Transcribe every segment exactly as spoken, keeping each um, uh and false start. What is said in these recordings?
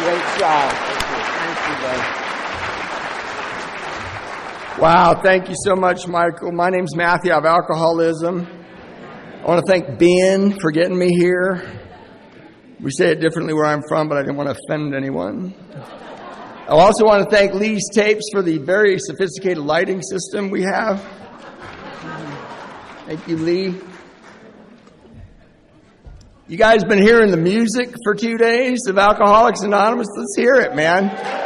Great job. Thank you, thank you, wow, thank you so much, Michael. My name's Matthew. I have alcoholism. I want to thank Ben for getting me here. We say it differently where I'm from, but I didn't want to offend anyone. I also want to thank Lee's Tapes for the very sophisticated lighting system we have. Thank you, Lee. You guys been hearing the music for two days of Alcoholics Anonymous? Let's hear it, man.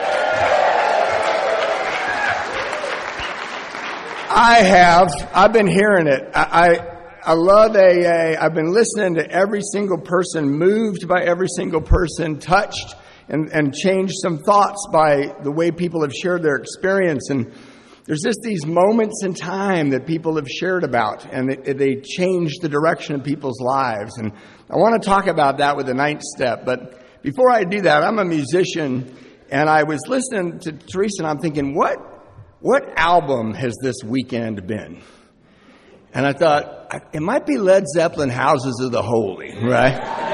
I have. I've been hearing it. I, I, I love A A. I've been listening to every single person, moved by every single person, touched and, and changed some thoughts by the way people have shared their experience. And there's just these moments in time that people have shared about, and they, they change the direction of people's lives. And I want to talk about that with the ninth step. But before I do that, I'm a musician, and I was listening to Teresa, and I'm thinking, what, what album has this weekend been? And I thought, it might be Led Zeppelin, Houses of the Holy, right?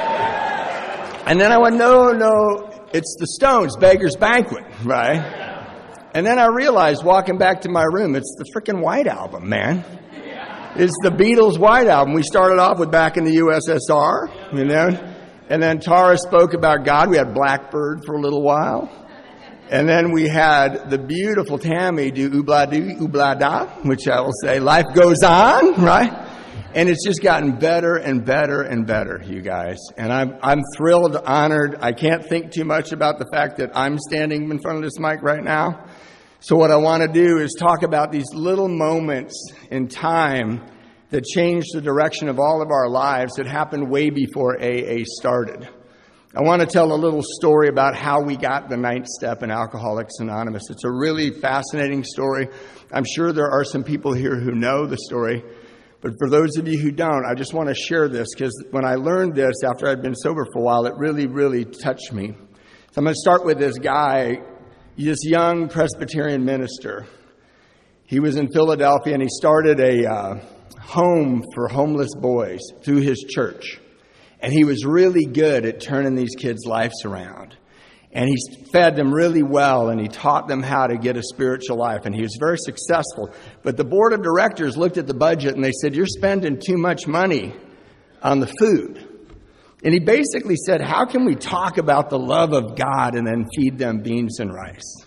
And then I went, no, no, it's the Stones, Beggar's Banquet, right? And then I realized, walking back to my room, it's the frickin' White Album, man. It's the Beatles' White Album. We started off with Back in the U S S R, you know, and then Tara spoke about God. We had Blackbird for a little while. And then we had the beautiful Tammy do oobla-doo, oobla-da, which I will say, life goes on, right? And it's just gotten better and better and better, you guys. And I'm, I'm thrilled, honored. I can't think too much about the fact that I'm standing in front of this mic right now. So what I want to do is talk about these little moments in time that changed the direction of all of our lives that happened way before A A started. I want to tell a little story about how we got the ninth step in Alcoholics Anonymous. It's a really fascinating story. I'm sure there are some people here who know the story. But for those of you who don't, I just want to share this, because when I learned this after I'd been sober for a while, it really, really touched me. So I'm going to start with this guy, this young Presbyterian minister. He was in Philadelphia, and he started a uh, home for homeless boys through his church. And he was really good at turning these kids' lives around. And he fed them really well, and he taught them how to get a spiritual life. And he was very successful. But the board of directors looked at the budget, and they said, you're spending too much money on the food. And he basically said, how can we talk about the love of God and then feed them beans and rice?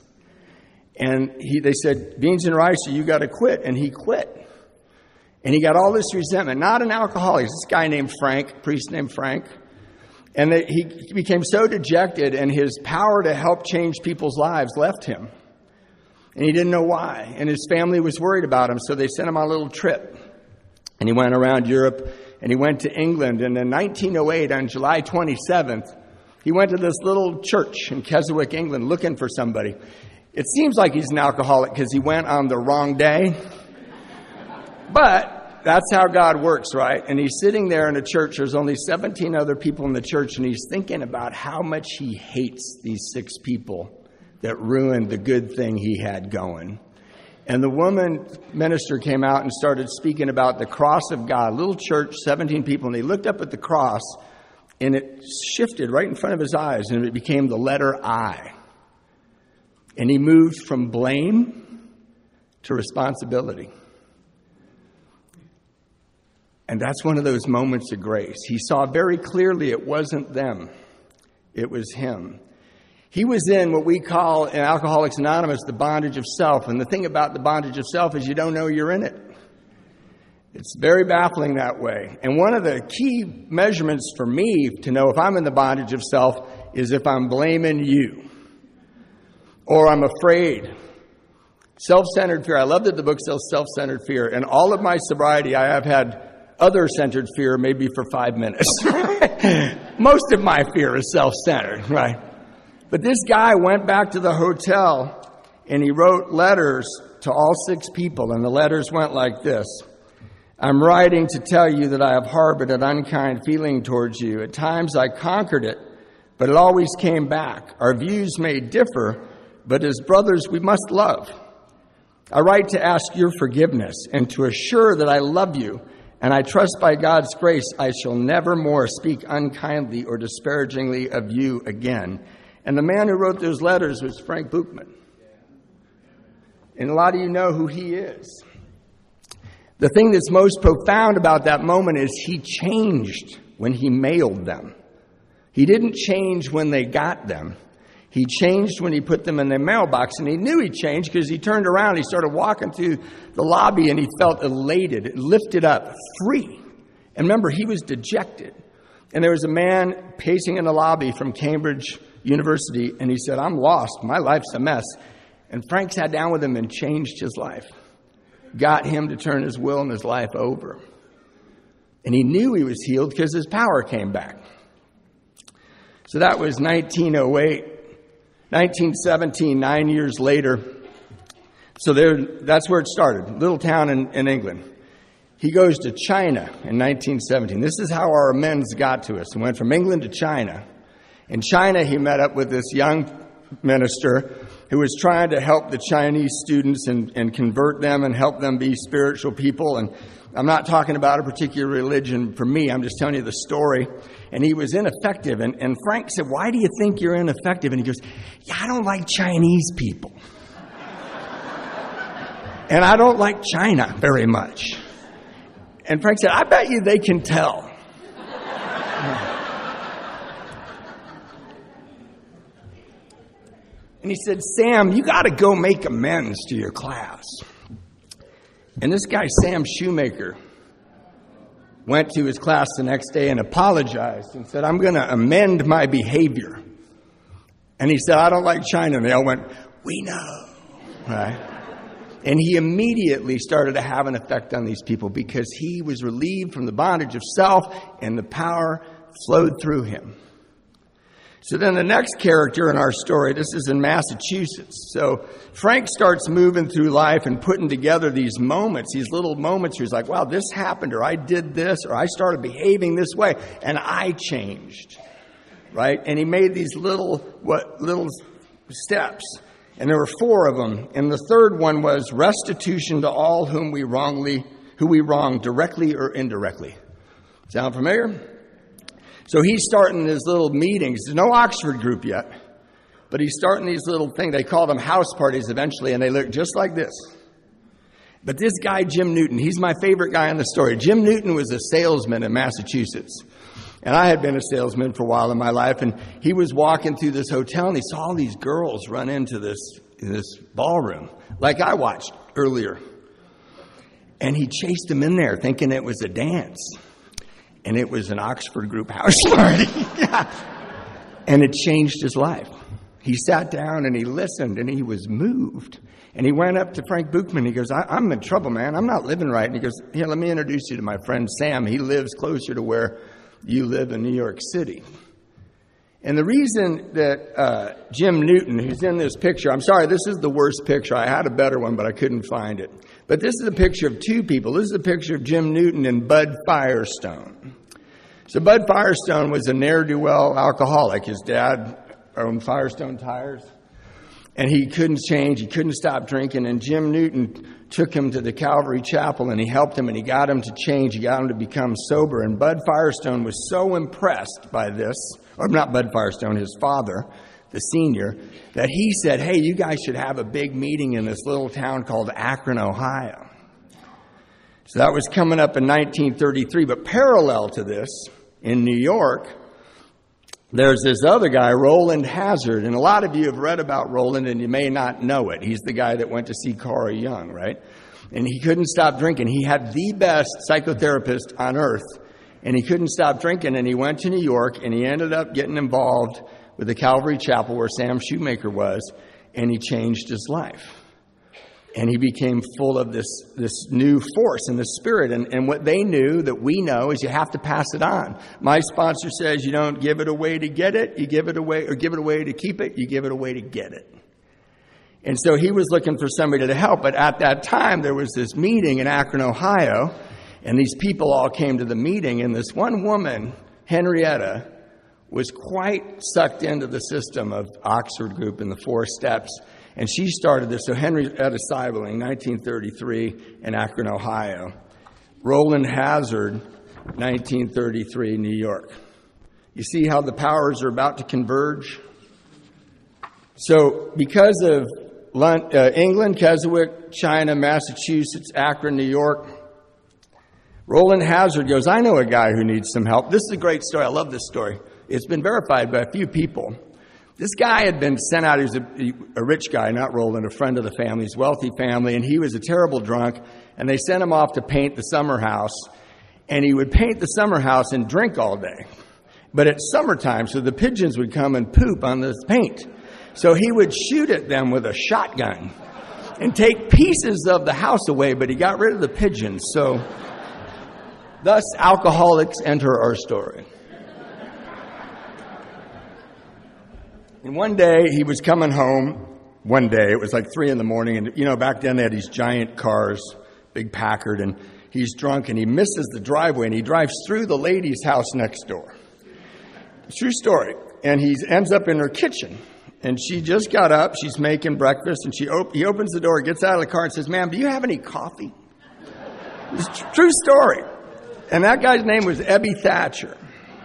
And he, they said, beans and rice, you got to quit. And he quit. And he got all this resentment, not an alcoholic. This guy named Frank, a priest named Frank. And they, he became so dejected, and his power to help change people's lives left him. And he didn't know why. And his family was worried about him, so they sent him on a little trip. And he went around Europe, and he went to England. And in nineteen oh eight, on July twenty-seventh, he went to this little church in Keswick, England, looking for somebody. It seems like he's an alcoholic because he went on the wrong day. But that's how God works, right? And he's sitting there in a church. There's only seventeen other people in the church, and he's thinking about how much he hates these six people that ruined the good thing he had going. And the woman minister came out and started speaking about the cross of God. Little church, seventeen people, and he looked up at the cross, and it shifted right in front of his eyes, and it became the letter I. And he moved from blame to responsibility. And that's one of those moments of grace. He saw very clearly it wasn't them. It was him. He was in what we call in Alcoholics Anonymous the bondage of self. And the thing about the bondage of self is you don't know you're in it. It's very baffling that way. And one of the key measurements for me to know if I'm in the bondage of self is if I'm blaming you or I'm afraid. Self-centered fear. I love that the book says self-centered fear. And all of my sobriety, I have had other-centered fear maybe for five minutes. Most of my fear is self-centered, right? But this guy went back to the hotel and he wrote letters to all six people. And the letters went like this. I'm writing to tell you that I have harbored an unkind feeling towards you. At times I conquered it, but it always came back. Our views may differ, but as brothers we must love. I write to ask your forgiveness and to assure that I love you. And I trust by God's grace I shall never more speak unkindly or disparagingly of you again. And the man who wrote those letters was Frank Buchman. And a lot of you know who he is. The thing that's most profound about that moment is he changed when he mailed them. He didn't change when they got them. He changed when he put them in their mailbox, and he knew he changed because he turned around, he started walking through the lobby, and he felt elated, lifted up, free. And remember, he was dejected. And there was a man pacing in the lobby from Cambridge University, and he said, I'm lost. My life's a mess. And Frank sat down with him and changed his life, got him to turn his will and his life over. And he knew he was healed because his power came back. So that was nineteen oh eight. nineteen seventeen, nine years later. So there, that's where it started, little town in, in England. He goes to China in nineteen seventeen. This is how our amends got to us. He went from England to China. In China, he met up with this young minister who was trying to help the Chinese students and, and convert them and help them be spiritual people. And I'm not talking about a particular religion for me. I'm just telling you the story. And he was ineffective. And, and Frank said, why do you think you're ineffective? And he goes, yeah, I don't like Chinese people. And I don't like China very much. And Frank said, I bet you they can tell. And he said, Sam, you got to go make amends to your class. And this guy, Sam Shoemaker, went to his class the next day and apologized and said, I'm going to amend my behavior. And he said, I don't like China. And they all went, we know. Right? And he immediately started to have an effect on these people because he was relieved from the bondage of self and the power flowed through him. So then the next character in our story, this is in Massachusetts. So Frank starts moving through life and putting together these moments, these little moments where he's like, wow, this happened, or I did this, or I started behaving this way, and I changed, right? And he made these little, what, little steps, and there were four of them. And the third one was restitution to all whom we wrongly, who we wronged, directly or indirectly. Sound familiar? So he's starting his little meetings. There's no Oxford group yet, but he's starting these little things. They call them house parties eventually, and they look just like this. But this guy, Jim Newton, he's my favorite guy in the story. Jim Newton was a salesman in Massachusetts, and I had been a salesman for a while in my life, and he was walking through this hotel, and he saw all these girls run into this, this ballroom, like I watched earlier. And he chased them in there thinking it was a dance. And it was an Oxford group house party. Yeah. And it changed his life. He sat down and he listened and he was moved. And he went up to Frank Buchman. He goes, I, I'm in trouble, man. I'm not living right. And he goes, here, let me introduce you to my friend Sam. He lives closer to where you live in New York City. And the reason that uh, Jim Newton, who's in this picture, I'm sorry, this is the worst picture. I had a better one, but I couldn't find it. But this is a picture of two people. This is a picture of Jim Newton and Bud Firestone. So Bud Firestone was a ne'er-do-well alcoholic. His dad owned Firestone Tires. And he couldn't change. He couldn't stop drinking. And Jim Newton took him to the Calvary Chapel, and he helped him, and he got him to change. He got him to become sober. And Bud Firestone was so impressed by this, or not Bud Firestone, his father, the senior, that he said, hey, you guys should have a big meeting in this little town called Akron, Ohio. So that was coming up in nineteen thirty-three. But parallel to this, in New York, there's this other guy, Roland Hazard. And a lot of you have read about Roland, and you may not know it. He's the guy that went to see Carl Jung, right? And he couldn't stop drinking. He had the best psychotherapist on earth. And he couldn't stop drinking, and he went to New York, and he ended up getting involved with the Calvary Chapel where Sam Shoemaker was, and he changed his life. And he became full of this, this new force and the spirit. And, and what they knew that we know is you have to pass it on. My sponsor says you don't give it away to get it, you give it away, or give it away to keep it, you give it away to get it. And so he was looking for somebody to help. But at that time, there was this meeting in Akron, Ohio, and these people all came to the meeting. And this one woman, Henrietta, was quite sucked into the system of Oxford Group and the four steps. And she started this. So Henrietta Seiberling, nineteen thirty-three, in Akron, Ohio. Roland Hazard, nineteen thirty-three, New York. You see how the powers are about to converge? So because of London, uh, England, Keswick, China, Massachusetts, Akron, New York, Roland Hazard goes, I know a guy who needs some help. This is a great story. I love this story. It's been verified by a few people. This guy had been sent out. He was a, a rich guy, not Roland, a friend of the family's wealthy family, and he was a terrible drunk, and they sent him off to paint the summer house, and he would paint the summer house and drink all day. But it's summertime, so the pigeons would come and poop on this paint. So he would shoot at them with a shotgun and take pieces of the house away, but he got rid of the pigeons. So thus, alcoholics enter our story. And one day, he was coming home. One day, it was like three in the morning. And, you know, back then they had these giant cars, big Packard. And he's drunk and he misses the driveway and he drives through the lady's house next door. True story. And he ends up in her kitchen. And she just got up. She's making breakfast. And she op- he opens the door, gets out of the car and says, ma'am, do you have any coffee? It's a true story. And that guy's name was Ebby Thatcher.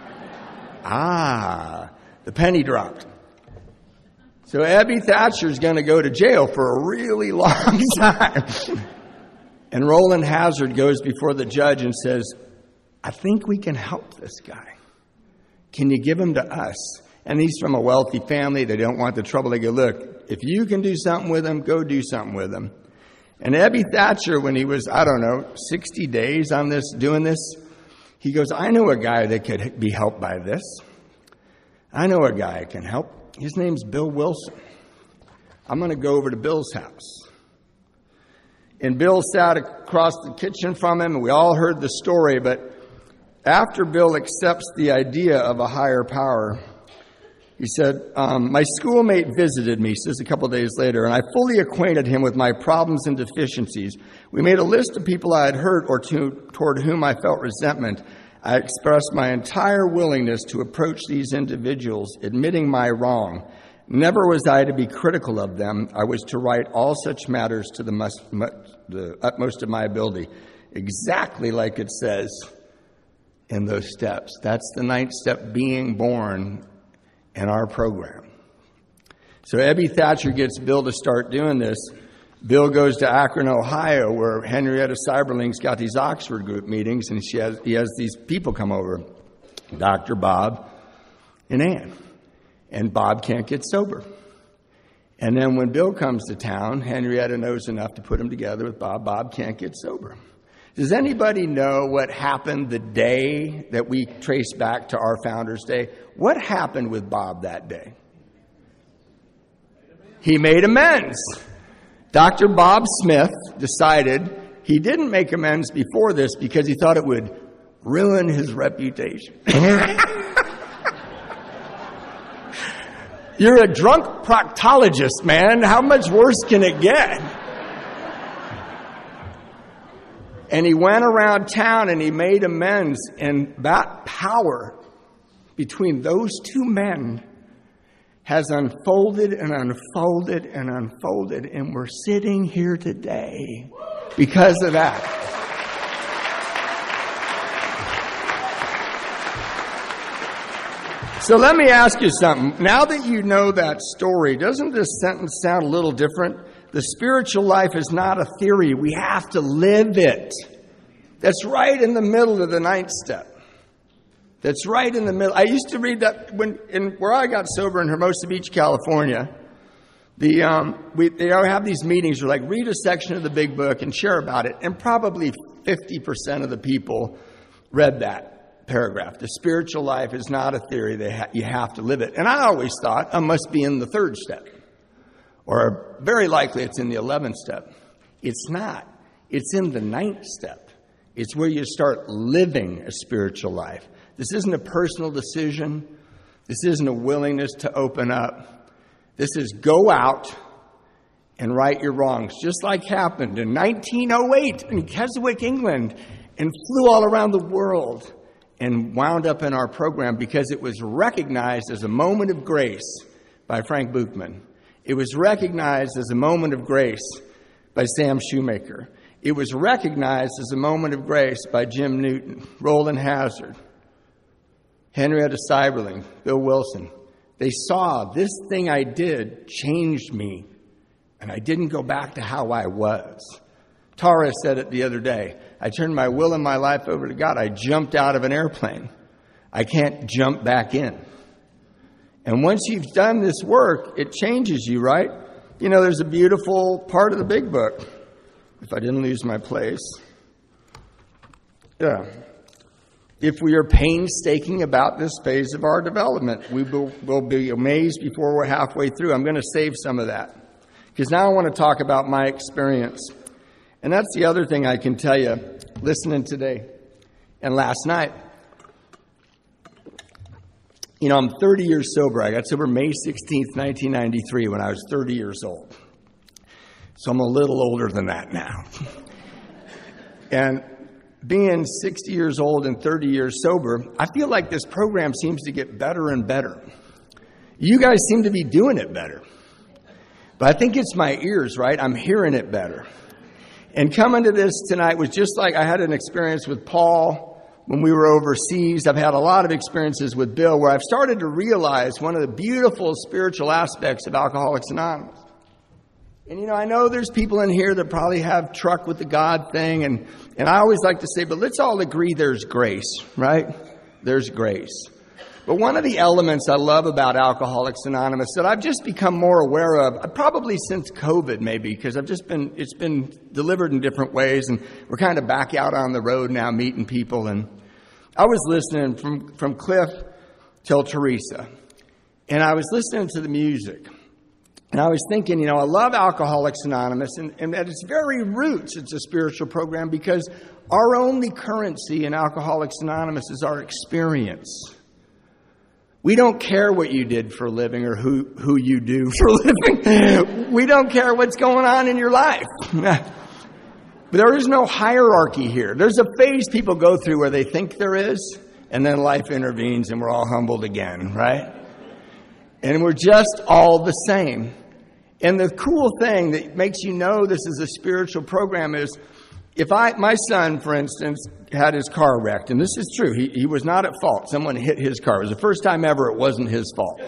Ah, the penny dropped. So Ebby Thatcher's going to go to jail for a really long time. And Roland Hazard goes before the judge and says, I think we can help this guy. Can you give him to us? And he's from a wealthy family. They don't want the trouble. They go, look, if you can do something with him, go do something with him. And Ebby Thatcher, when he was, I don't know, sixty days on this, doing this, he goes, I know a guy that could be helped by this. I know a guy that can help. His name's Bill Wilson. I'm going to go over to Bill's house. And Bill sat across the kitchen from him, and we all heard the story. But after Bill accepts the idea of a higher power, he said, um, my schoolmate visited me, says a couple days later, and I fully acquainted him with my problems and deficiencies. We made a list of people I had hurt or to, toward whom I felt resentment. I expressed my entire willingness to approach these individuals, admitting my wrong. Never was I to be critical of them. I was to write all such matters to the, must, the utmost of my ability, exactly like it says in those steps. That's the ninth step, being born, in our program. So Ebby Thatcher gets Bill to start doing this. Bill goes to Akron, Ohio, where Henrietta Seiberling's got these Oxford group meetings, and she has, he has these people come over, Doctor Bob and Ann. And Bob can't get sober. And then when Bill comes to town, Henrietta knows enough to put him together with Bob. Bob can't get sober. Does anybody know what happened the day that we trace back to our Founders Day? What happened with Bob that day? He made amends. Doctor Bob Smith decided he didn't make amends before this because he thought it would ruin his reputation. You're a drunk proctologist, man. How much worse can it get? And he went around town and he made amends, and that power between those two men has unfolded and unfolded and unfolded, and we're sitting here today because of that. So let me ask you something. Now that you know that story, doesn't this sentence sound a little different? The spiritual life is not a theory. We have to live it. That's right in the middle of the ninth step. That's right in the middle. I used to read that when in where I got sober in Hermosa Beach, California. The um, we they have these meetings where like read a section of the big book and share about it, and probably fifty percent of the people read that paragraph. The spiritual life is not a theory. They ha- you have to live it. And I always thought I must be in the third step, or very likely it's in the eleventh step. It's not. It's in the ninth step. It's where you start living a spiritual life. This isn't a personal decision. This isn't a willingness to open up. This is go out and right your wrongs, just like happened in nineteen oh eight in Keswick, England, and flew all around the world and wound up in our program because it was recognized as a moment of grace by Frank Buchman. It was recognized as a moment of grace by Sam Shoemaker. It was recognized as a moment of grace by Jim Newton, Roland Hazard, Henrietta Seiberling, Bill Wilson. They saw this thing I did changed me, and I didn't go back to how I was. Tara said it the other day. I turned my will and my life over to God. I jumped out of an airplane. I can't jump back in. And once you've done this work, it changes you, right? You know, there's a beautiful part of the big book. If I didn't lose my place. Yeah. If we are painstaking about this phase of our development, we will we'll be amazed before we're halfway through. I'm going to save some of that. Because now I want to talk about my experience. And that's the other thing I can tell you, listening today and last night. You know, I'm thirty years sober. I got sober May sixteenth, nineteen ninety-three, when I was thirty years old. So I'm a little older than that now. And being sixty years old and thirty years sober, I feel like this program seems to get better and better. You guys seem to be doing it better. But I think it's my ears, right? I'm hearing it better. And coming to this tonight was just like I had an experience with Paul when we were overseas. I've had a lot of experiences with Bill where I've started to realize one of the beautiful spiritual aspects of Alcoholics Anonymous. And, you know, I know there's people in here that probably have truck with the God thing. And, and I always like to say, but let's all agree there's grace, right? There's grace. But one of the elements I love about Alcoholics Anonymous that I've just become more aware of, probably since COVID maybe, because I've just been, it's been delivered in different ways, and we're kind of back out on the road now meeting people. And I was listening from, from Cliff till Teresa, and I was listening to the music. And I was thinking, you know, I love Alcoholics Anonymous, and, and at its very roots, it's a spiritual program because our only currency in Alcoholics Anonymous is our experience. We don't care what you did for a living or who, who you do for a living. We don't care what's going on in your life. But there is no hierarchy here. There's a phase people go through where they think there is, and then life intervenes and we're all humbled again, right? And we're just all the same. And the cool thing that makes you know this is a spiritual program is, if I, my son, for instance, had his car wrecked, and this is true, he, he was not at fault. Someone hit his car. It was the first time ever it wasn't his fault.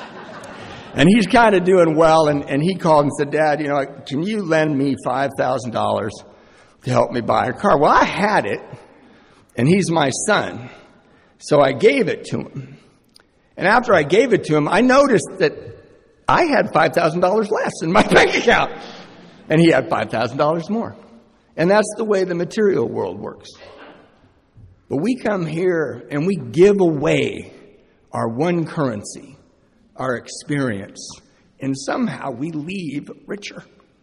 And he's kind of doing well, and, and he called and said, Dad, you know, can you lend me five thousand dollars to help me buy a car? Well, I had it, and he's my son, so I gave it to him. And after I gave it to him, I noticed that I had five thousand dollars less in my bank account, and he had five thousand dollars more. And that's the way the material world works. But we come here and we give away our one currency, our experience, and somehow we leave richer.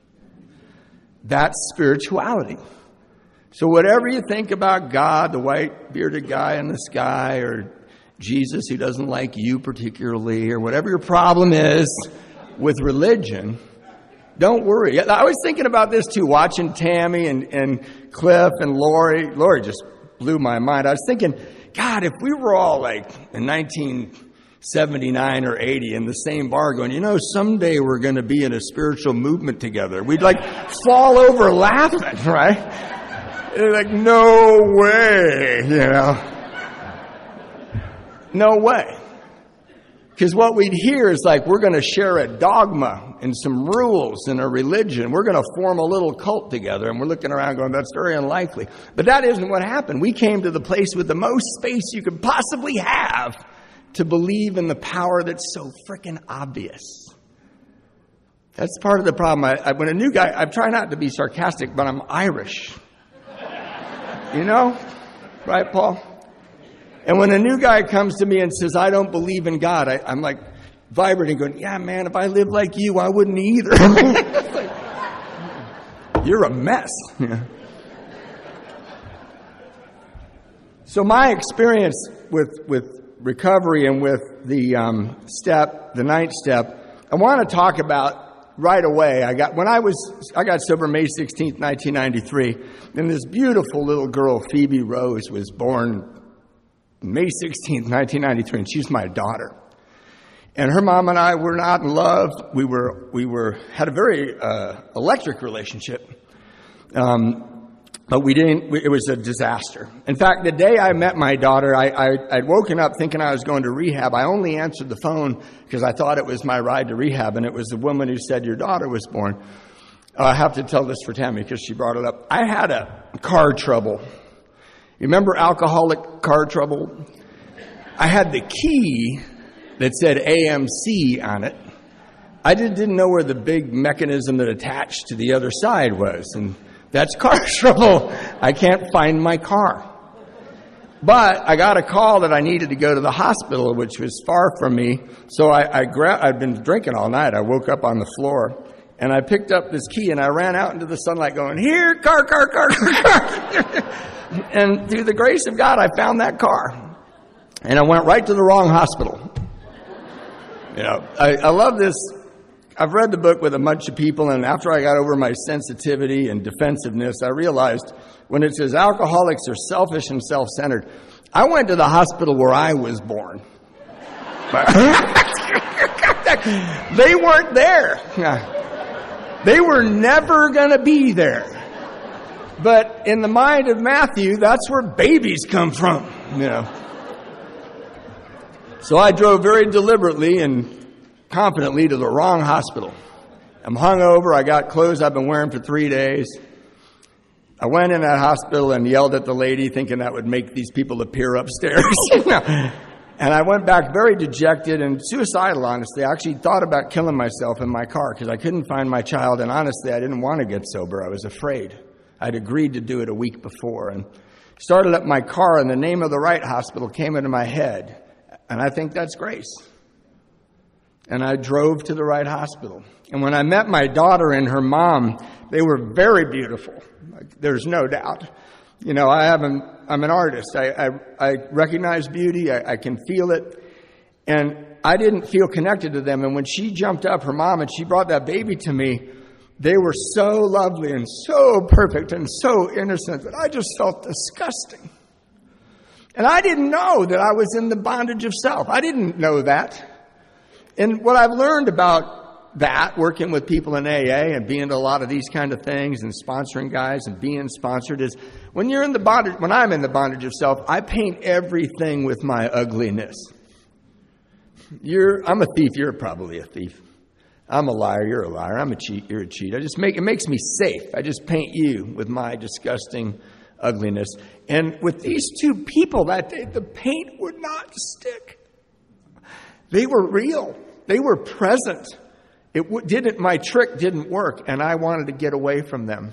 That's spirituality. So whatever you think about God, the white bearded guy in the sky, or Jesus who doesn't like you particularly, or whatever your problem is with religion, don't worry. I was thinking about this too, watching Tammy and, and Cliff and Lori. Lori just blew my mind. I was thinking, God, if we were all like in nineteen seventy-nine or eighty in the same bar going, you know, someday we're going to be in a spiritual movement together. We'd like fall over laughing, right? And like, no way, you know. No way. Because what we'd hear is like, we're going to share a dogma and some rules and a religion. We're going to form a little cult together. And we're looking around going, that's very unlikely. But that isn't what happened. We came to the place with the most space you could possibly have to believe in the power that's so freaking obvious. That's part of the problem. I, I, when a new guy, I try not to be sarcastic, but I'm Irish. You know? Right, Paul? And when a new guy comes to me and says, I don't believe in God, I, I'm like vibrating, going, yeah, man, if I lived like you, I wouldn't either. Like, you're a mess. So my experience with, with recovery and with the um, step, the ninth step, I want to talk about right away. I got when I was I got sober May sixteenth, nineteen ninety-three, and this beautiful little girl, Phoebe Rose, was born May sixteenth, nineteen ninety-three, and she's my daughter. And her mom and I were not in love. We were we were had a very uh, electric relationship. Um, But we didn't, it was a disaster. In fact, the day I met my daughter, I, I, I'd woken up thinking I was going to rehab. I only answered the phone because I thought it was my ride to rehab, and it was the woman who said, your daughter was born. Uh, I have to tell this for Tammy because she brought it up. I had a car trouble. You remember alcoholic car trouble? I had the key that said A M C on it. I did, didn't know where the big mechanism that attached to the other side was, and that's car trouble. I can't find my car. But I got a call that I needed to go to the hospital, which was far from me. So I, I gra- I'd been drinking all night. I woke up on the floor, and I picked up this key, and I ran out into the sunlight going, here, car, car, car, car, car. And through the grace of God, I found that car. And I went right to the wrong hospital. You know, I, I love this. I've read the book with a bunch of people, and after I got over my sensitivity and defensiveness, I realized when it says alcoholics are selfish and self-centered, I went to the hospital where I was born. They weren't there. They were never going to be there. But in the mind of Matthew, that's where babies come from, you know. So I drove very deliberately and confidently to the wrong hospital. I'm hungover. I got clothes I've been wearing for three days. I went in that hospital and yelled at the lady thinking that would make these people appear upstairs. And I went back very dejected and suicidal, honestly. I actually thought about killing myself in my car because I couldn't find my child. And honestly, I didn't want to get sober. I was afraid. I'd agreed to do it a week before and started up my car, and the name of the right hospital came into my head. And I think that's grace. And I drove to the right hospital. And when I met my daughter and her mom, they were very beautiful. Like, there's no doubt. You know, I have an, I'm an artist. I, I, I recognize beauty. I, I can feel it. And I didn't feel connected to them. And when she jumped up, her mom, and she brought that baby to me, they were so lovely and so perfect and so innocent that I just felt disgusting. And I didn't know that I was in the bondage of self. I didn't know that. And what I've learned about that, working with people in A A and being to a lot of these kind of things and sponsoring guys and being sponsored, is when you're in the bondage, when I'm in the bondage of self, I paint everything with my ugliness. You're, I'm a thief. You're probably a thief. I'm a liar. You're a liar. I'm a cheat. You're a cheat. I just make, it makes me safe. I just paint you with my disgusting ugliness. And with these two people that day, the paint would not stick. They were real. They were present. It w- didn't, my trick didn't work, and I wanted to get away from them.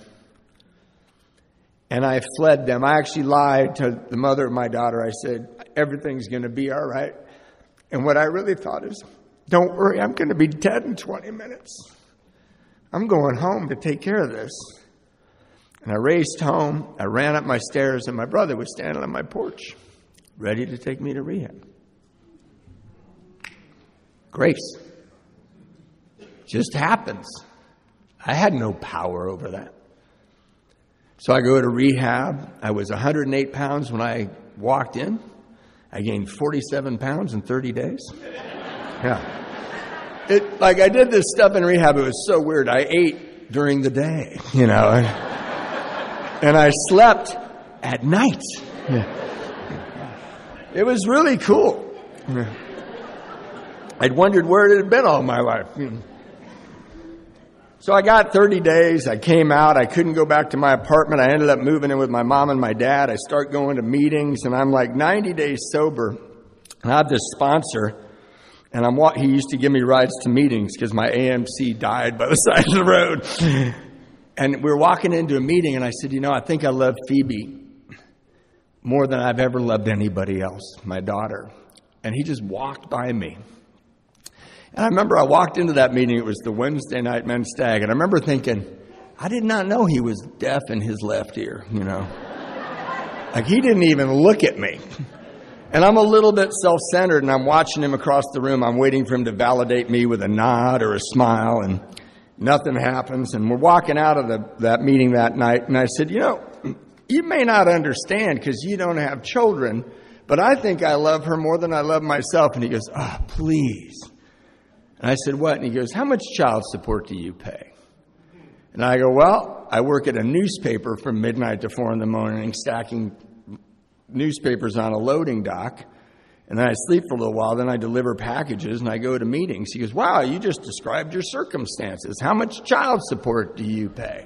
And I fled them. I actually lied to the mother of my daughter. I said, everything's going to be all right. And what I really thought is, don't worry, I'm going to be dead in twenty minutes. I'm going home to take care of this. And I raced home. I ran up my stairs, and my brother was standing on my porch, ready to take me to rehab. Grace. Just happens. I had no power over that. So I go to rehab. I was one hundred eight pounds when I walked in. I gained forty-seven pounds in thirty days. Yeah. It, like I did this stuff in rehab. It was so weird. I ate during the day, you know, and, and I slept at night. Yeah. It was really cool. Yeah. I'd wondered where it had been all my life. So I got thirty days. I came out. I couldn't go back to my apartment. I ended up moving in with my mom and my dad. I start going to meetings, and I'm like ninety days sober. And I have this sponsor, and I'm he used to give me rides to meetings because my A M C died by the side of the road. And we were walking into a meeting, and I said, you know, I think I love Phoebe more than I've ever loved anybody else, my daughter. And he just walked by me. And I remember I walked into that meeting. It was the Wednesday night men's stag. And I remember thinking, I did not know he was deaf in his left ear, you know. Like he didn't even look at me. And I'm a little bit self-centered, and I'm watching him across the room. I'm waiting for him to validate me with a nod or a smile, and nothing happens. And we're walking out of the, that meeting that night. And I said, you know, you may not understand because you don't have children, but I think I love her more than I love myself. And he goes, oh, please. And I said, what? And he goes, how much child support do you pay? And I go, well, I work at a newspaper from midnight to four in the morning, stacking newspapers on a loading dock. And then I sleep for a little while, then I deliver packages and I go to meetings. He goes, wow, you just described your circumstances. How much child support do you pay?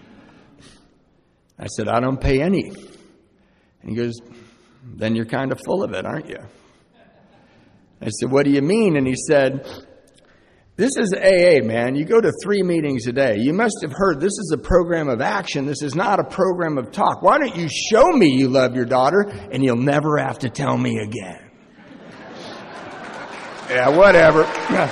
I said, I don't pay any. And he goes, then you're kind of full of it, aren't you? I said, what do you mean? And he said, this is A A, man. You go to three meetings a day. You must have heard this is a program of action. This is not a program of talk. Why don't you show me you love your daughter and you'll never have to tell me again? Yeah, whatever.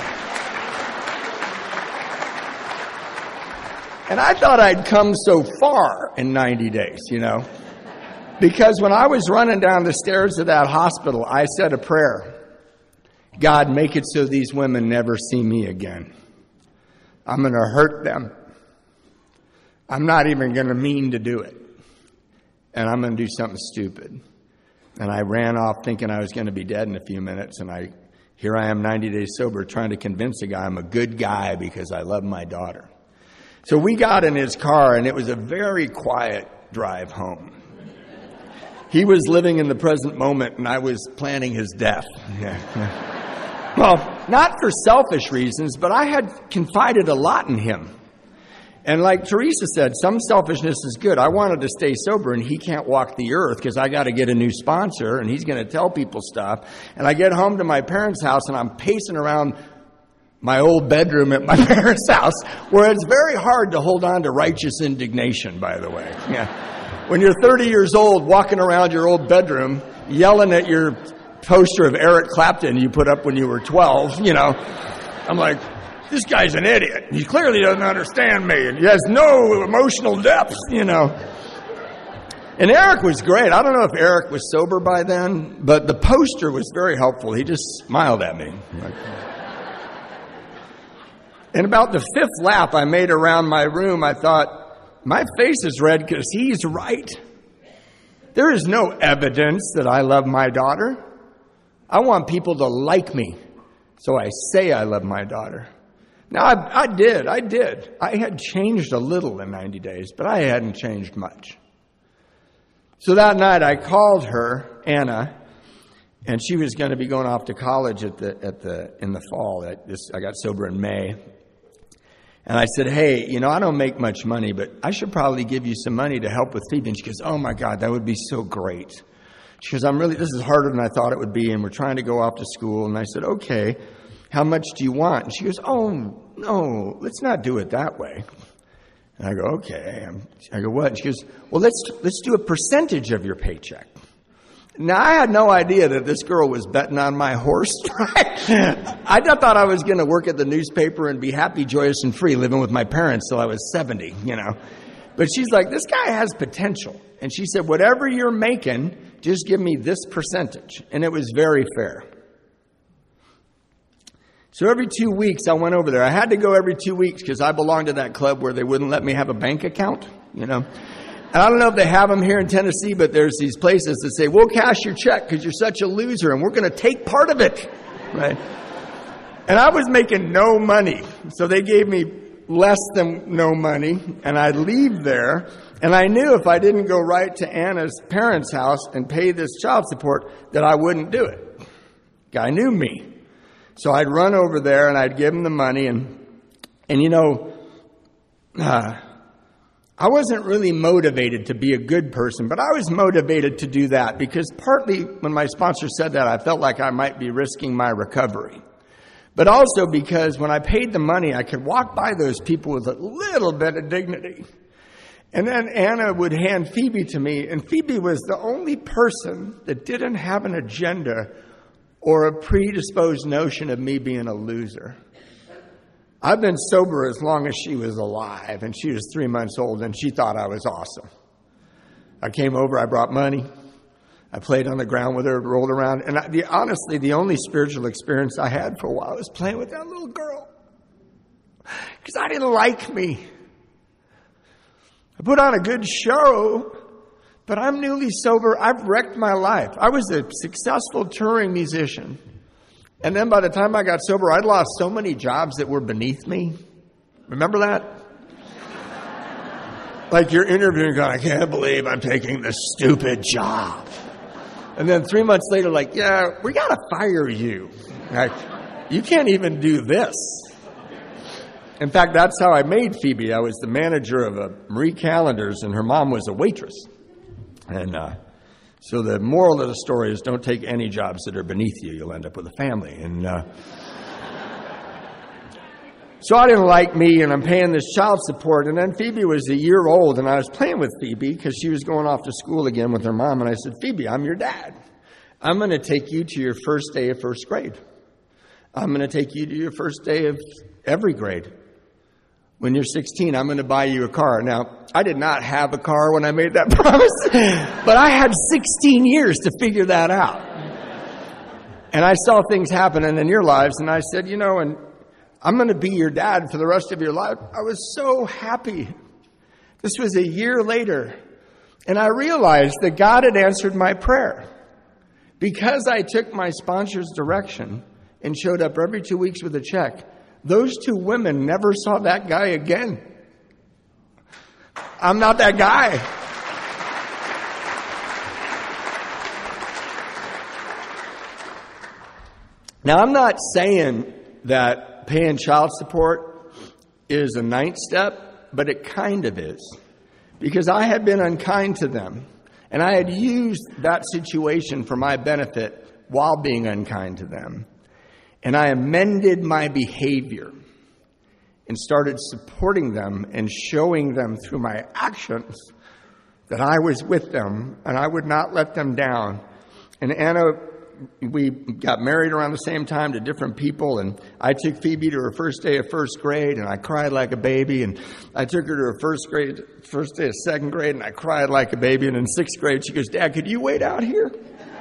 And I thought I'd come so far in ninety days, you know. Because when I was running down the stairs of that hospital, I said a prayer. God, make it so these women never see me again. I'm going to hurt them. I'm not even going to mean to do it. And I'm going to do something stupid. And I ran off thinking I was going to be dead in a few minutes, and I... Here I am ninety days sober trying to convince a guy I'm a good guy because I love my daughter. So we got in his car and it was a very quiet drive home. He was living in the present moment and I was planning his death. Yeah. Well, not for selfish reasons, but I had confided a lot in him. And like Teresa said, some selfishness is good. I wanted to stay sober and he can't walk the earth because I got to get a new sponsor and he's going to tell people stuff. And I get home to my parents' house and I'm pacing around my old bedroom at my parents' house where it's very hard to hold on to righteous indignation, by the way. Yeah. When you're thirty years old walking around your old bedroom yelling at your poster of Eric Clapton you put up when you were twelve, you know, I'm like, this guy's an idiot. He clearly doesn't understand me. And he has no emotional depth, you know. And Eric was great. I don't know if Eric was sober by then, but the poster was very helpful. He just smiled at me. And about the fifth lap I made around my room, I thought, my face is red because he's right. There is no evidence that I love my daughter. I want people to like me, so I say I love my daughter. Now, I, I did, I did. I had changed a little in ninety days, but I hadn't changed much. So that night I called her, Anna, and she was going to be going off to college at the, at the, in the fall. At this, I got sober in May. And I said, hey, you know, I don't make much money, but I should probably give you some money to help with Phoebe. And she goes, oh my God, that would be so great. She goes, I'm really, this is harder than I thought it would be, and we're trying to go off to school. And I said, okay. How much do you want? And she goes, oh, no, let's not do it that way. And I go, okay. I go, what? And she goes, well, let's let's do a percentage of your paycheck. Now, I had no idea that this girl was betting on my horse. I thought I was going to work at the newspaper and be happy, joyous, and free, living with my parents till I was seventy, you know. But she's like, this guy has potential. And she said, whatever you're making, just give me this percentage. And it was very fair. So every two weeks I went over there. I had to go every two weeks because I belonged to that club where they wouldn't let me have a bank account, you know. And I don't know if they have them here in Tennessee, but there's these places that say, we'll cash your check because you're such a loser and we're going to take part of it, right? And I was making no money. So they gave me less than no money and I'd leave there. And I knew if I didn't go right to Anna's parents' house and pay this child support that I wouldn't do it. Guy knew me. So I'd run over there and I'd give him the money. And, and you know, uh, I wasn't really motivated to be a good person, but I was motivated to do that because partly when my sponsor said that, I felt like I might be risking my recovery. But also because when I paid the money, I could walk by those people with a little bit of dignity. And then Anna would hand Phoebe to me, and Phoebe was the only person that didn't have an agenda or a predisposed notion of me being a loser. I've been sober as long as she was alive, and she was three months old, and she thought I was awesome. I came over, I brought money, I played on the ground with her, rolled around, and I, the, honestly, the only spiritual experience I had for a while was playing with that little girl, because I didn't like me. I put on a good show, but I'm newly sober. I've wrecked my life. I was a successful touring musician. And then by the time I got sober, I'd lost so many jobs that were beneath me. Remember that? Like you're interviewing, going, I can't believe I'm taking this stupid job. And then three months later, like, yeah, we got to fire you. Like, you can't even do this. In fact, that's how I made Phoebe. I was the manager of a Marie Callender's, and her mom was a waitress. And uh, so the moral of the story is don't take any jobs that are beneath you. You'll end up with a family. And uh, so I didn't like me, and I'm paying this child support. And then Phoebe was a year old, and I was playing with Phoebe because she was going off to school again with her mom. And I said, Phoebe, I'm your dad. I'm going to take you to your first day of first grade. I'm going to take you to your first day of every grade. When you're sixteen, I'm going to buy you a car. Now, I did not have a car when I made that promise, but I had sixteen years to figure that out. And I saw things happening in your lives, and I said, you know, and I'm going to be your dad for the rest of your life. I was so happy. This was a year later, and I realized that God had answered my prayer. Because I took my sponsor's direction and showed up every two weeks with a check, those two women never saw that guy again. I'm not that guy. Now, I'm not saying that paying child support is a ninth step, but it kind of is. Because I had been unkind to them, and I had used that situation for my benefit while being unkind to them. And I amended my behavior and started supporting them and showing them through my actions that I was with them and I would not let them down. And Anna, we got married around the same time to different people, and I took Phoebe to her first day of first grade, and I cried like a baby, and I took her to her first grade, first day of second grade, and I cried like a baby, and in sixth grade she goes, Dad, could you wait out here?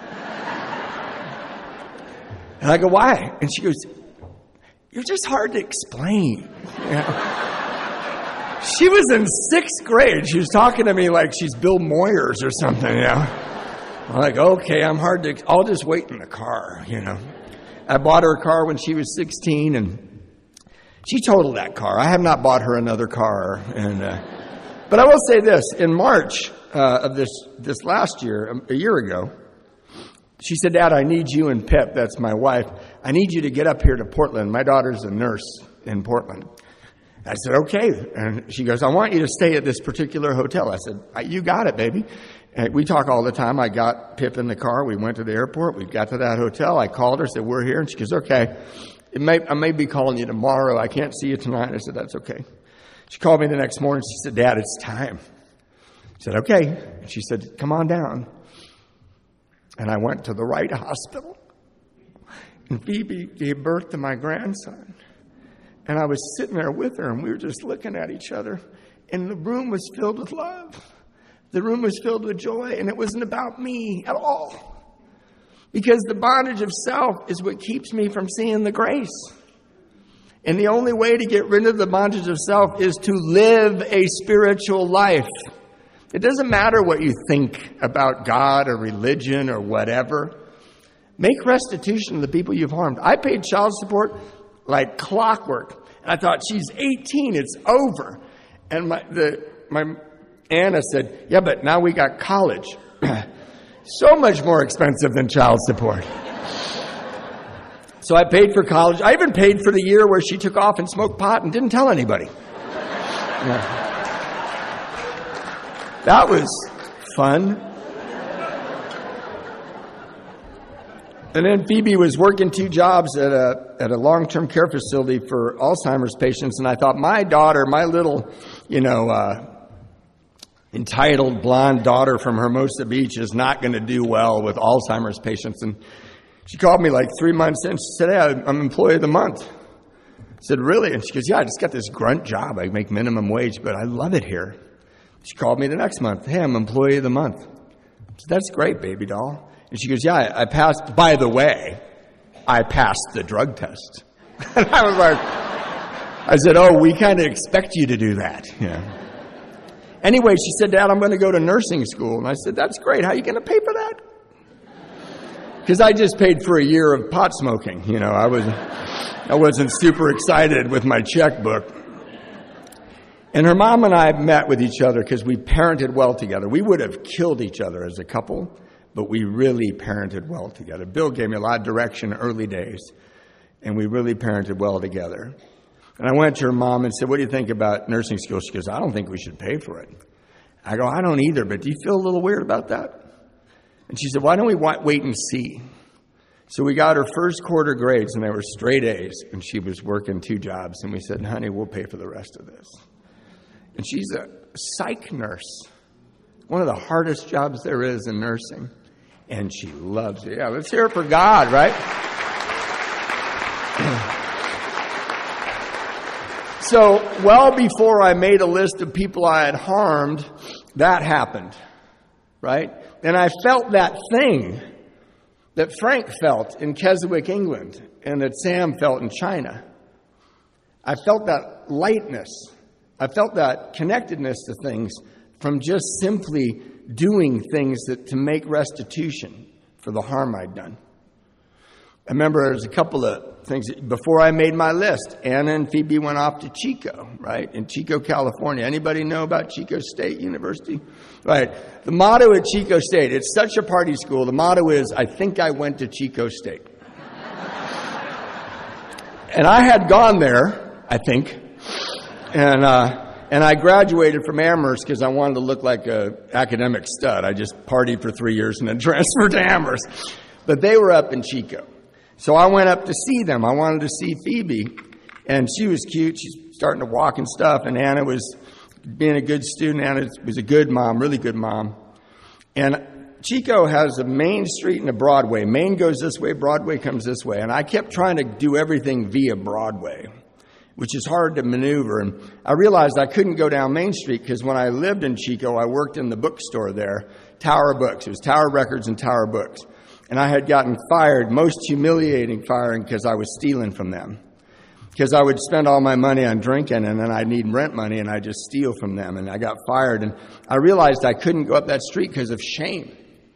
And I go, why? And she goes, you're just hard to explain. You know? She was in sixth grade. She was talking to me like she's Bill Moyers or something, you know. I'm like, okay, I'm hard to, I'll just wait in the car, you know. I bought her a car when she was sixteen, and she totaled that car. I have not bought her another car. And uh, but I will say this, in March uh, of this, this last year, a year ago, she said, Dad, I need you and Pip, that's my wife, I need you to get up here to Portland. My daughter's a nurse in Portland. I said, okay. And she goes, I want you to stay at this particular hotel. I said, you got it, baby. And we talk all the time. I got Pip in the car. We went to the airport. We got to that hotel. I called her, said, we're here. And she goes, okay. It may, I may be calling you tomorrow. I can't see you tonight. I said, that's okay. She called me the next morning. She said, Dad, it's time. I said, okay. And she said, come on down. And I went to the Wright Hospital. And Phoebe gave birth to my grandson. And I was sitting there with her, and we were just looking at each other. And the room was filled with love. The room was filled with joy, and it wasn't about me at all. Because the bondage of self is what keeps me from seeing the grace. And the only way to get rid of the bondage of self is to live a spiritual life. It doesn't matter what you think about God or religion or whatever. Make restitution to the people you've harmed. I paid child support like clockwork. And I thought, she's eighteen, it's over. And my the my Anna said, yeah, but now we got college. So much more expensive than child support. So I paid for college. I even paid for the year where she took off and smoked pot and didn't tell anybody. Yeah. That was fun. And then Phoebe was working two jobs at a at a long-term care facility for Alzheimer's patients, and I thought, my daughter, my little, you know, uh, entitled blonde daughter from Hermosa Beach is not going to do well with Alzheimer's patients. And she called me like three months in. She said, hey, I'm employee of the month. I said, really? And she goes, yeah, I just got this grunt job. I make minimum wage, but I love it here. She called me the next month. Hey, I'm employee of the month. I said, that's great, baby doll. And she goes, yeah, I, I passed. By the way, I passed the drug test. And I was like, I said, oh, we kind of expect you to do that. Yeah. Anyway, she said, Dad, I'm going to go to nursing school. And I said, that's great. How are you going to pay for that? Because I just paid for a year of pot smoking. You know, I was, I wasn't super excited with my checkbook. And her mom and I met with each other because we parented well together. We would have killed each other as a couple, but we really parented well together. Bill gave me a lot of direction early days, and we really parented well together. And I went to her mom and said, what do you think about nursing school? She goes, I don't think we should pay for it. I go, I don't either, but do you feel a little weird about that? And she said, why don't we wait and see? So we got her first quarter grades, and they were straight A's, and she was working two jobs. And we said, honey, we'll pay for the rest of this. And she's a psych nurse, one of the hardest jobs there is in nursing. And she loves it. Yeah, let's hear it for God, right? So, well before I made a list of people I had harmed, that happened, right? And I felt that thing that Frank felt in Keswick, England, and that Sam felt in China. I felt that lightness. I felt that connectedness to things from just simply doing things that to make restitution for the harm I'd done. I remember there was a couple of things. Before I made my list, Anna and Phoebe went off to Chico, right, in Chico, California. Anybody know about Chico State University? Right. The motto at Chico State, it's such a party school. The motto is, I think I went to Chico State. And I had gone there, I think. And uh, and I graduated from Amherst because I wanted to look like an academic stud. I just partied for three years and then transferred to Amherst. But they were up in Chico. So I went up to see them. I wanted to see Phoebe. And she was cute. She's starting to walk and stuff. And Anna was being a good student. Anna was a good mom, really good mom. And Chico has a main street and a Broadway. Main goes this way, Broadway comes this way. And I kept trying to do everything via Broadway, which is hard to maneuver. And I realized I couldn't go down Main Street because when I lived in Chico, I worked in the bookstore there, Tower Books. It was Tower Records and Tower Books. And I had gotten fired, most humiliating firing, because I was stealing from them. Because I would spend all my money on drinking, and then I'd need rent money, and I'd just steal from them. And I got fired, and I realized I couldn't go up that street because of shame.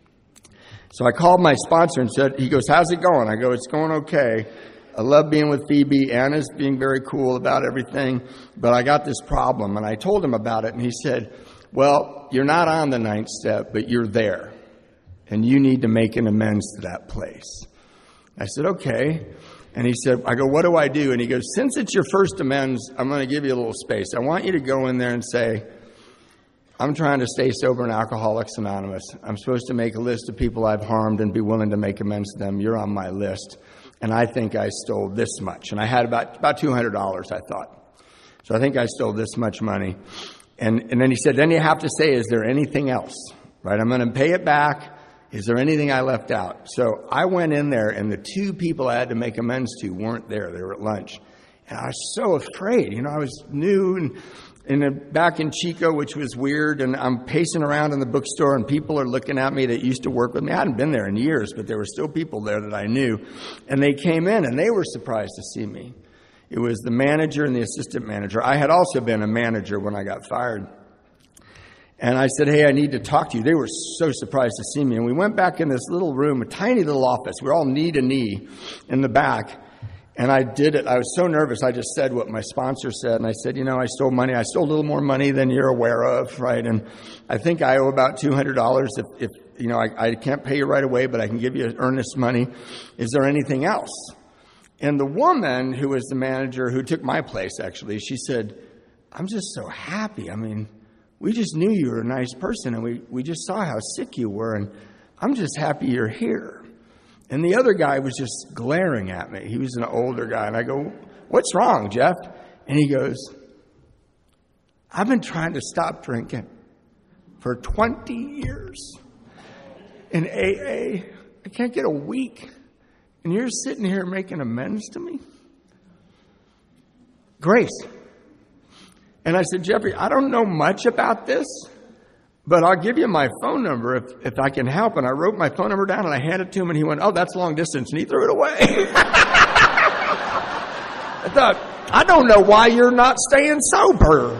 So I called my sponsor and said, he goes, how's it going? I go, it's going okay. I love being with Phoebe. Anna's being very cool about everything, but I got this problem. And I told him about it, and he said, well, you're not on the ninth step, but you're there. And you need to make an amends to that place. I said, okay. And he said, I go, what do I do? And he goes, since it's your first amends, I'm going to give you a little space. I want you to go in there and say, I'm trying to stay sober in Alcoholics Anonymous. I'm supposed to make a list of people I've harmed and be willing to make amends to them. You're on my list. And I think I stole this much. And I had about, about two hundred dollars, I thought. So I think I stole this much money. And, and then he said, then you have to say, is there anything else? Right? I'm going to pay it back. Is there anything I left out? So I went in there, and the two people I had to make amends to weren't there. They were at lunch. And I was so afraid. You know, I was new and in a, back in Chico, which was weird. And I'm pacing around in the bookstore, and people are looking at me that used to work with me. I hadn't been there in years, but there were still people there that I knew. And they came in, and they were surprised to see me. It was the manager and the assistant manager. I had also been a manager when I got fired. And I said, hey, I need to talk to you. They were so surprised to see me. And we went back in this little room, a tiny little office. We were all knee to knee in the back. And I did it. I was so nervous. I just said what my sponsor said. And I said, you know, I stole money. I stole a little more money than you're aware of, right? And I think I owe about two hundred dollars. If, if you know, I, I can't pay you right away, but I can give you earnest money. Is there anything else? And the woman who was the manager, who took my place, actually, she said, I'm just so happy. I mean, we just knew you were a nice person, and we, we just saw how sick you were, and I'm just happy you're here. And the other guy was just glaring at me. He was an older guy, and I go, what's wrong, Jeff? And he goes, I've been trying to stop drinking for twenty years in A A. I can't get a week, and you're sitting here making amends to me? Grace. And I said, Jeffrey, I don't know much about this, but I'll give you my phone number if, if I can help. And I wrote my phone number down, and I handed it to him, and he went, oh, that's long distance, and he threw it away. I thought, I don't know why you're not staying sober.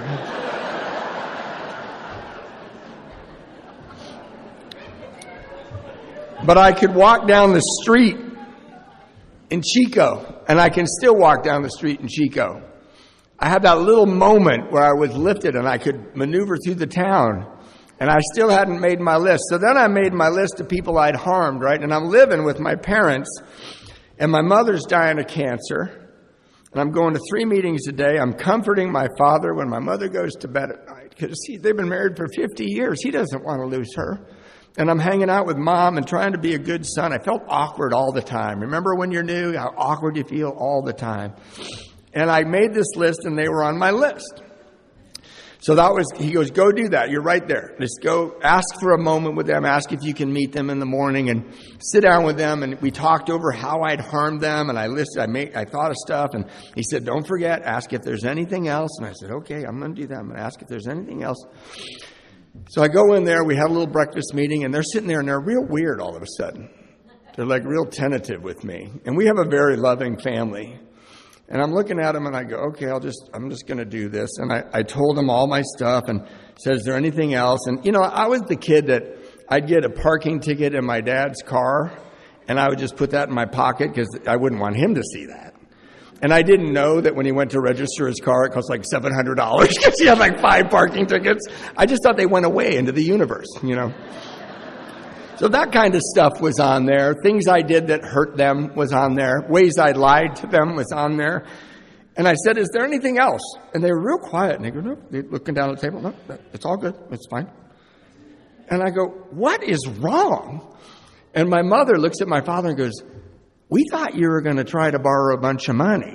But I could walk down the street in Chico, and I can still walk down the street in Chico. I had that little moment where I was lifted and I could maneuver through the town. And I still hadn't made my list. So then I made my list of people I'd harmed, right? And I'm living with my parents, and my mother's dying of cancer. And I'm going to three meetings a day. I'm comforting my father when my mother goes to bed at night, because they've been married for fifty years. He doesn't want to lose her. And I'm hanging out with mom and trying to be a good son. I felt awkward all the time. Remember when you're new, how awkward you feel all the time? And I made this list, and they were on my list. So that was, he goes, go do that. You're right there. Just go ask for a moment with them. Ask if you can meet them in the morning and sit down with them. And we talked over how I'd harmed them. And I listed, I made, I thought of stuff. And he said, don't forget, ask if there's anything else. And I said, okay, I'm going to do that. I'm going to ask if there's anything else. So I go in there. We had a little breakfast meeting, and they're sitting there, and they're real weird all of a sudden. They're like real tentative with me. And we have a very loving family. And I'm looking at him, and I go, okay, I'll just, I'm just going to do this. And I, I told him all my stuff and said, is there anything else? And, you know, I was the kid that I'd get a parking ticket in my dad's car, and I would just put that in my pocket because I wouldn't want him to see that. And I didn't know that when he went to register his car, it cost like seven hundred dollars because he had like five parking tickets. I just thought they went away into the universe, you know. So that kind of stuff was on there. Things I did that hurt them was on there. Ways I lied to them was on there. And I said, is there anything else? And they were real quiet. And they go, no. They're looking down at the table. No, it's all good. It's fine. And I go, what is wrong? And my mother looks at my father and goes, we thought you were going to try to borrow a bunch of money.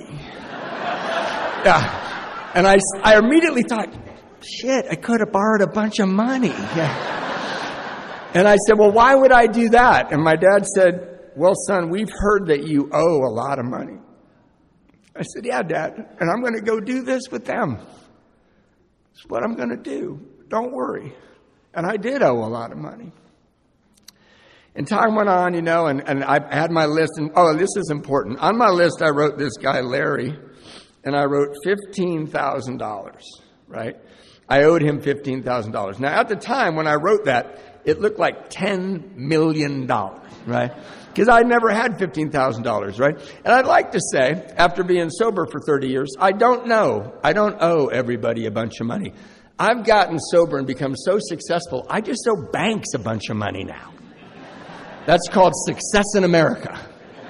Yeah. And I, I immediately thought, shit, I could have borrowed a bunch of money. Yeah. And I said, well, why would I do that? And my dad said, well, son, we've heard that you owe a lot of money. I said, yeah, Dad, and I'm going to go do this with them. It's what I'm going to do. Don't worry. And I did owe a lot of money. And time went on, you know, and, and I had my list. And, oh, this is important. On my list, I wrote this guy, Larry, and I wrote fifteen thousand dollars, right? I owed him fifteen thousand dollars. Now, at the time when I wrote that, it looked like ten million dollars, right? Because I'd never had fifteen thousand dollars, right? And I'd like to say, after being sober for thirty years, I don't know. I don't owe everybody a bunch of money. I've gotten sober and become so successful, I just owe banks a bunch of money now. That's called success in America.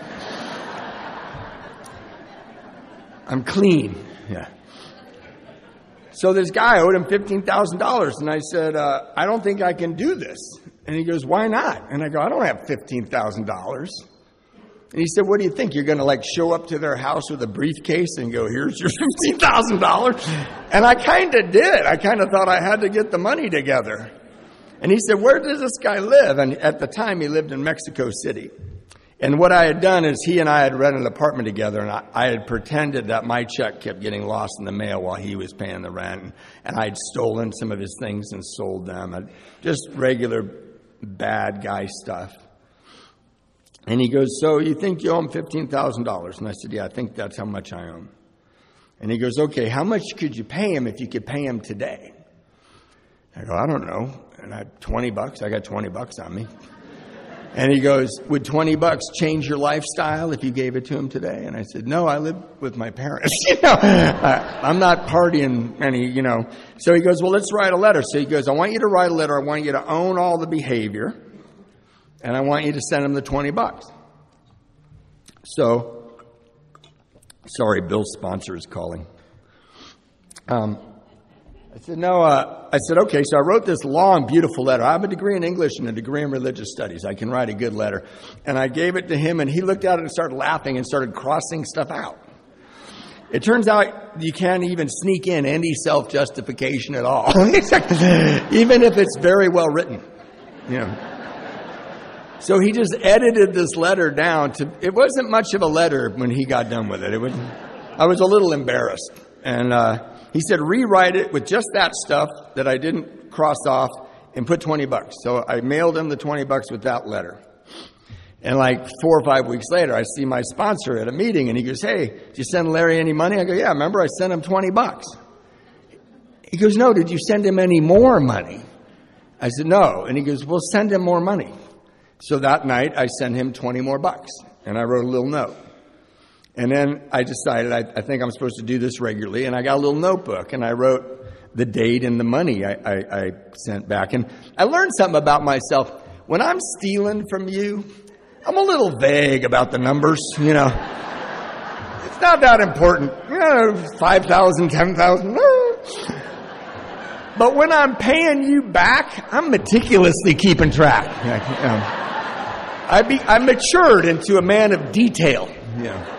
I'm clean, yeah. So this guy owed him fifteen thousand dollars, and I said, uh, I don't think I can do this. And he goes, why not? And I go, I don't have fifteen thousand dollars. And he said, what do you think? You're going to like show up to their house with a briefcase and go, here's your fifteen thousand dollars? And I kind of did. I kind of thought I had to get the money together. And he said, where does this guy live? And at the time, he lived in Mexico City. And what I had done is he and I had rented an apartment together, and I, I had pretended that my check kept getting lost in the mail while he was paying the rent. And I'd stolen some of his things and sold them. I'd, just regular bad guy stuff. And he goes, so you think you owe him fifteen thousand dollars? And I said, yeah, I think that's how much I owe him. And he goes, okay, how much could you pay him if you could pay him today? I go, I don't know. And I had twenty bucks. I got twenty bucks on me. And he goes, would twenty bucks change your lifestyle if you gave it to him today? And I said, no, I live with my parents. you know, I, I'm not partying any, you know. So he goes, well, let's write a letter. So he goes, I want you to write a letter. I want you to own all the behavior. And I want you to send him the twenty bucks. So, sorry, Bill's sponsor is calling. Um, I said, no, uh, I said, okay, so I wrote this long, beautiful letter. I have a degree in English and a degree in religious studies. I can write a good letter. And I gave it to him, and he looked at it and started laughing and started crossing stuff out. It turns out you can't even sneak in any self-justification at all, even if it's very well written. You know. So he just edited this letter down to, it wasn't much of a letter when he got done with it. It was, I was a little embarrassed. And uh, he said, rewrite it with just that stuff that I didn't cross off and put twenty bucks. So I mailed him the twenty bucks with that letter. And like four or five weeks later, I see my sponsor at a meeting, and he goes, hey, did you send Larry any money? I go, yeah, remember I sent him twenty bucks. He goes, no, did you send him any more money? I said, no. And he goes, well, send him more money. So that night, I sent him twenty more bucks, and I wrote a little note. And then I decided I, I think I'm supposed to do this regularly, and I got a little notebook, and I wrote the date and the money I, I, I sent back. And I learned something about myself. When I'm stealing from you, I'm a little vague about the numbers, you know. It's not that important. You know, five thousand, ten thousand. But when I'm paying you back, I'm meticulously keeping track. You know, I, be, I matured into a man of detail. You know.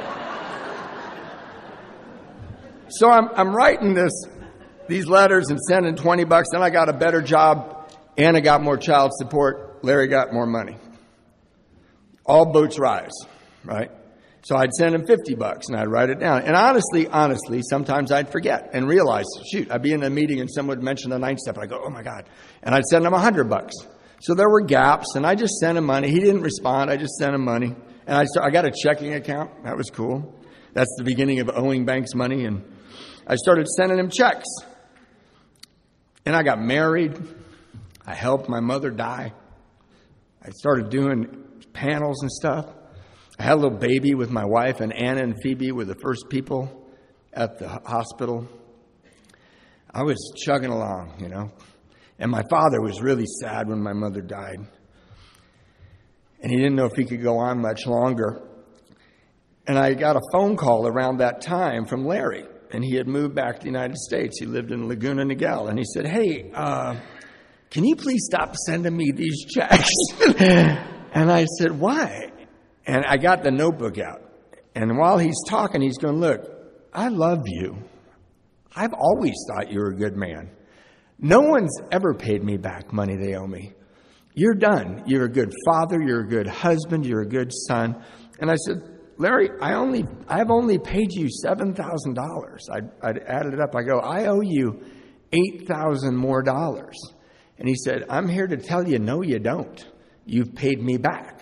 So I'm, I'm writing this, these letters and sending twenty bucks. Then I got a better job, and I got more child support. Larry got more money. All boats rise, right? So I'd send him fifty bucks, and I'd write it down. And honestly, honestly, sometimes I'd forget and realize, shoot, I'd be in a meeting and someone would mention the ninth step, and I'd go, oh my God. And I'd send him a hundred bucks. So there were gaps, and I just sent him money. He didn't respond. I just sent him money. And I, start, I got a checking account. That was cool. That's the beginning of owing banks money. And I started sending him checks. And I got married. I helped my mother die. I started doing panels and stuff. I had a little baby with my wife, and Anna and Phoebe were the first people at the hospital. I was chugging along, you know. And my father was really sad when my mother died. And he didn't know if he could go on much longer. And I got a phone call around that time from Larry. And he had moved back to the United States. He lived in Laguna Niguel. And he said, hey, uh, can you please stop sending me these checks? And I said, why? And I got the notebook out. And while he's talking, he's going, look, I love you. I've always thought you were a good man. No one's ever paid me back money they owe me. You're done. You're a good father. You're a good husband. You're a good son. And I said, Larry, I only, I've only paid you seven thousand dollars. I I added it up. I go, I owe you eight thousand more dollars. And he said, I'm here to tell you, no, you don't. You've paid me back.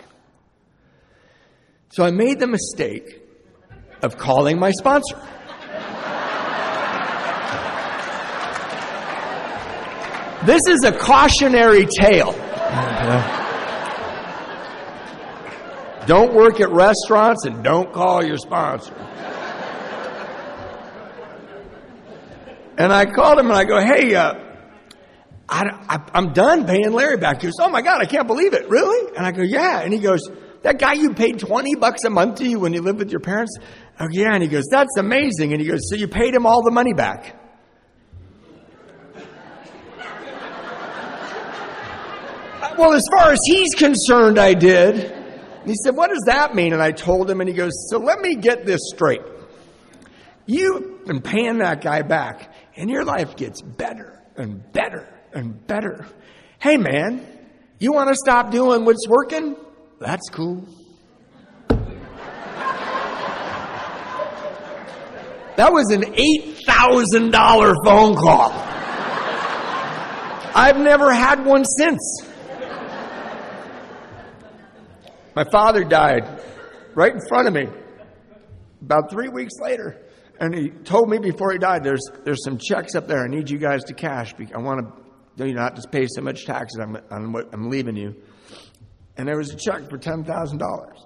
So I made the mistake of calling my sponsor. This is a cautionary tale. Don't work at restaurants and don't call your sponsor. And I called him and I go, hey, uh, I, I, I'm done paying Larry back. He goes, oh my God, I can't believe it. Really? And I go, yeah. And he goes, that guy you paid twenty bucks a month to you when you lived with your parents? I go, yeah. And he goes, that's amazing. And he goes, so you paid him all the money back? Well, as far as he's concerned, I did. And he said, what does that mean? And I told him, and he goes, so let me get this straight. You've been paying that guy back, and your life gets better and better and better. Hey, man, you want to stop doing what's working? That's cool. That was an eight thousand dollars phone call. I've never had one since. My father died right in front of me about three weeks later. And he told me before he died, there's there's some checks up there I need you guys to cash. I want to, you not to pay so much taxes on, on what I'm leaving you. And there was a check for ten thousand dollars.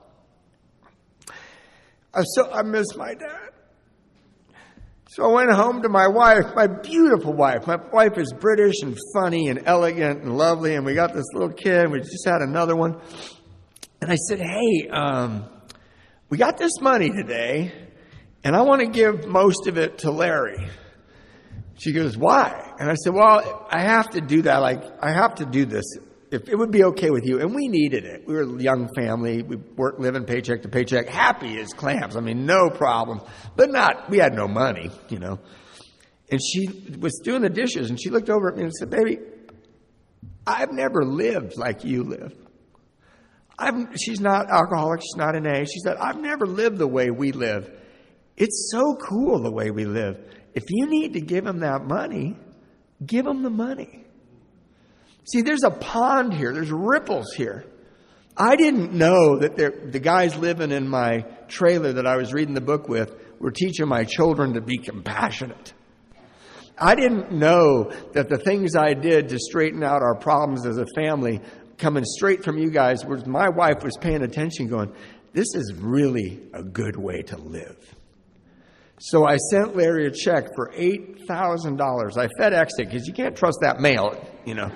I, so I miss my dad. So I went home to my wife, my beautiful wife. My wife is British and funny and elegant and lovely. And we got this little kid. We just had another one. And I said, hey, um, we got this money today, and I want to give most of it to Larry. She goes, why? And I said, well, I have to do that. Like, I have to do this if it would be okay with you. And we needed it. We were a young family. We worked, living paycheck to paycheck, happy as clams. I mean, no problem. But not, we had no money, you know. And she was doing the dishes, and she looked over at me and said, baby, I've never lived like you live. I'm, she's not alcoholic. She's not an A. She said, I've never lived the way we live. It's so cool the way we live. If you need to give him that money, give him the money. See, there's a pond here. There's ripples here. I didn't know that the guys living in my trailer that I was reading the book with were teaching my children to be compassionate. I didn't know that the things I did to straighten out our problems as a family coming straight from you guys, where my wife was paying attention going, this is really a good way to live. So I sent Larry a check for eight thousand dollars. I FedExed it because you can't trust that mail, you know.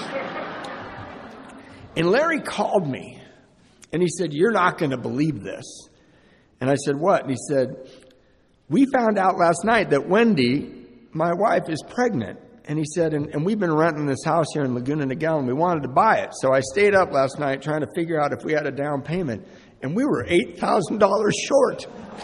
And Larry called me and he said, "You're not going to believe this." And I said, "What?" And he said, "We found out last night that Wendy, my wife, is pregnant." And he said, and, and we've been renting this house here in Laguna Niguel, and we wanted to buy it. So I stayed up last night trying to figure out if we had a down payment. And we were eight thousand dollars short.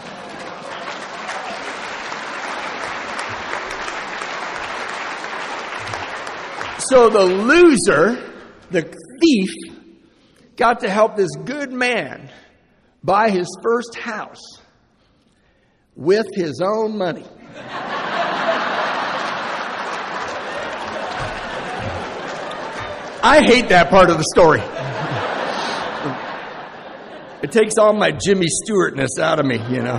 So the loser, the thief, got to help this good man buy his first house with his own money. I hate that part of the story. It takes all my Jimmy Stewartness out of me, you know.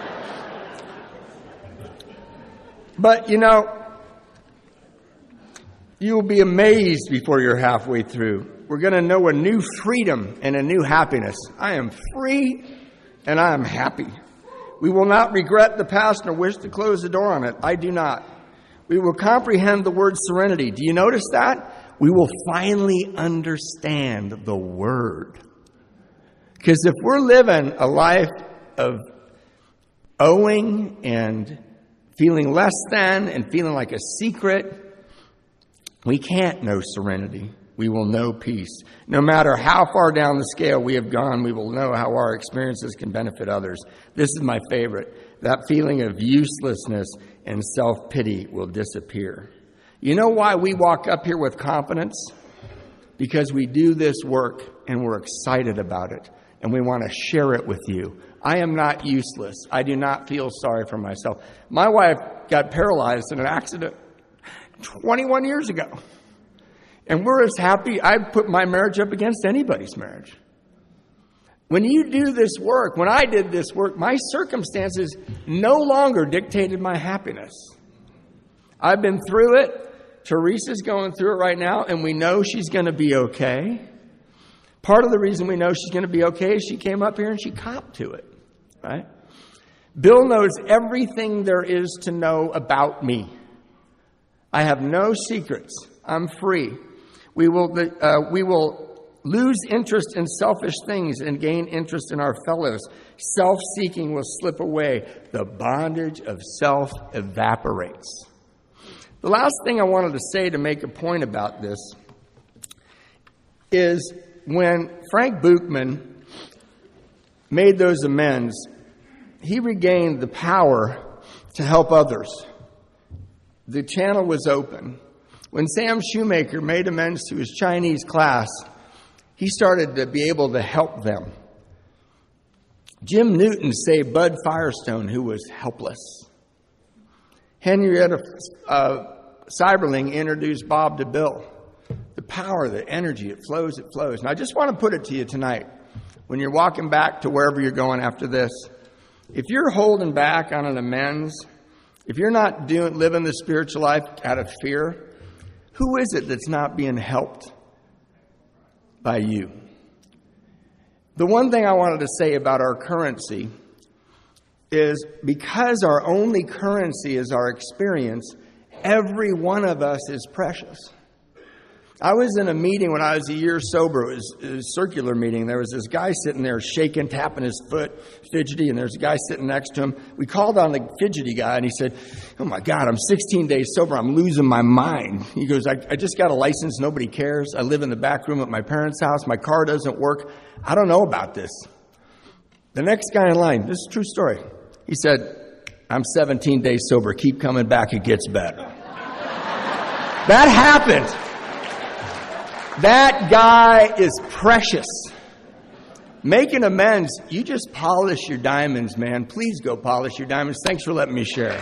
But, you know, you will be amazed before you're halfway through. We're going to know a new freedom and a new happiness. I am free and I am happy. We will not regret the past nor wish to close the door on it. I do not. We will comprehend the word serenity. Do you notice that? We will finally understand the word. Because if we're living a life of owing and feeling less than and feeling like a secret, we can't know serenity. We will know peace. No matter how far down the scale we have gone, we will know how our experiences can benefit others. This is my favorite. That feeling of uselessness and self-pity will disappear. You know why we walk up here with confidence? Because we do this work and we're excited about it and we want to share it with you. I am not useless. I do not feel sorry for myself. My wife got paralyzed in an accident twenty-one years ago. And we're as happy. I put my marriage up against anybody's marriage. When you do this work, when I did this work, my circumstances no longer dictated my happiness. I've been through it. Teresa's going through it right now, and we know she's going to be okay. Part of the reason we know she's going to be okay is she came up here and she copped to it, right? Bill knows everything there is to know about me. I have no secrets. I'm free. We will, uh, we will lose interest in selfish things and gain interest in our fellows. Self-seeking will slip away. The bondage of self evaporates. The last thing I wanted to say to make a point about this is when Frank Buchman made those amends, he regained the power to help others. The channel was open. When Sam Shoemaker made amends to his Chinese class, he started to be able to help them. Jim Newton saved Bud Firestone, who was helpless. Henrietta uh, Seiberling introduced Bob to Bill. The power, the energy, it flows, it flows. And I just want to put it to you tonight, when you're walking back to wherever you're going after this, if you're holding back on an amends, if you're not doing living the spiritual life out of fear, who is it that's not being helped by you? The one thing I wanted to say about our currency is because our only currency is our experience, every one of us is precious. I was in a meeting when I was a year sober. It was a circular meeting. There was this guy sitting there shaking, tapping his foot, fidgety, and there's a guy sitting next to him. We called on the fidgety guy, and he said, "Oh, my God, I'm sixteen days sober. I'm losing my mind." He goes, I, I just got a license. Nobody cares. I live in the back room at my parents' house. My car doesn't work. I don't know about this. The next guy in line, this is a true story. He said, "I'm seventeen days sober. Keep coming back. It gets better." That happened. That guy is precious. Making amends, you just polish your diamonds, man. Please go polish your diamonds. Thanks for letting me share.